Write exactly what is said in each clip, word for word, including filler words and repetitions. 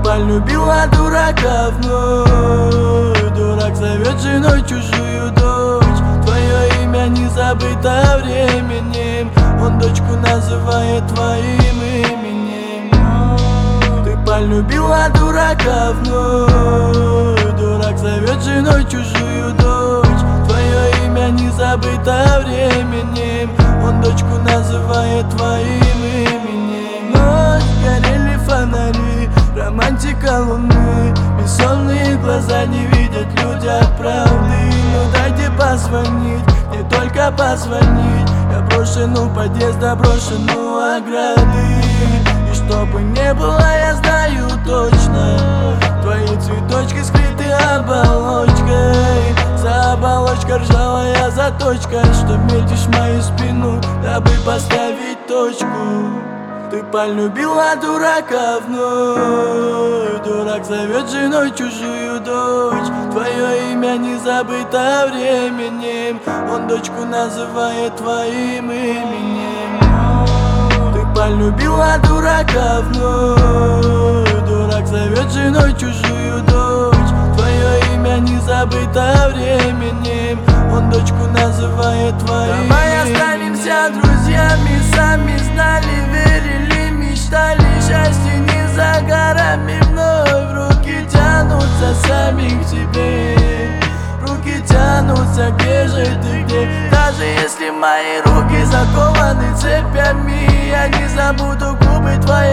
полюбила дурака вновь. Дурак зовет женой чужую дочь. Твое имя не забыто временем. Он дочку называет твоим именем. Ты полюбила дурака вновь. Дурак зовет женой чужую дочь. Твое имя не забыто временем. Он дочку называет твоим именем. Ночь, горели фонари, романтика луны. Бессонные глаза не видят люди правды. Ну дайте позвонить, не только позвонить. Я брошен у подъезда, брошен у ограды. И чтобы не было, я знаю точно, твои цветочки скрыты оболочкой. За оболочкой ржавая заточка, что метишь мою спину, дабы поставить точку. Ты полюбила дурака вновь. Дурак зовет женой чужую дочь. Твое имя не забыто временем. Он дочку называет твоим именем. Ты полюбила дурака вновь. Дурак зовет женой чужую дочь. Твое имя не забыто временем. Он дочку называет твоим именем. Давай останемся друзьями, сами знали, верили, мечтали. Счастье не за горами, вновь руки тянутся сами к тебе. Руки тянутся, где же ты, где? Даже если мои руки закованы цепями, я не забуду губы твои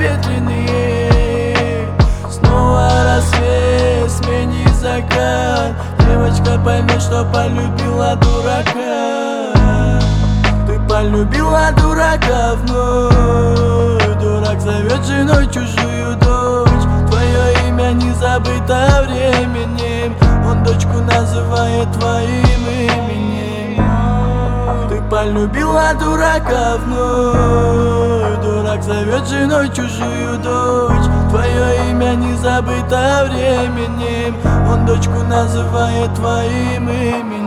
обветренные. Снова рассвет, смени закат. Девочка поймет, что полюбила дурака. Ты полюбила дурака вновь. Дурак зовет женой чужую дочь. Твое имя не забыто временем. Он дочку называет твоим именем. Ты полюбила дурака вновь. Дурак зовет женой чужую дочь. Твое имя не забыто временем. Он дочку называет твоим именем.